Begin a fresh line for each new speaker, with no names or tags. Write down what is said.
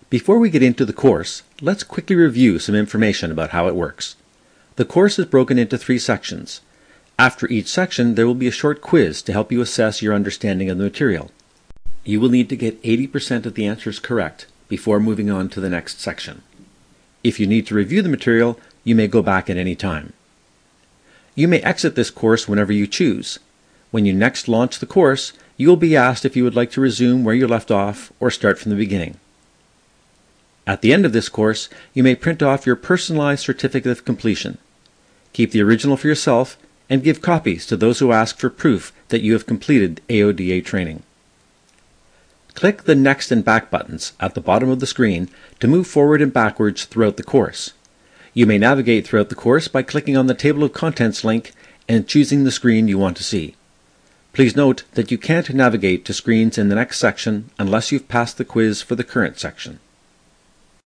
Before we get into the course, let's quickly review some information about how it works. The course is broken into 3 sections. After each section, there will be a short quiz to help you assess your understanding of the material. You will need to get 80% of the answers correct before moving on to the next section. If you need to review the material, you may go back at any time. You may exit this course whenever you choose. When you next launch the course, you will be asked if you would like to resume where you left off or start from the beginning. At the end of this course, you may print off your personalized certificate of completion. Keep the original for yourself and give copies to those who ask for proof that you have completed AODA training. Click the Next and Back buttons at the bottom of the screen to move forward and backwards throughout the course. You may navigate throughout the course by clicking on the Table of Contents link and choosing the screen you want to see. Please note that you can't navigate to screens in the next section unless you've passed the quiz for the current section.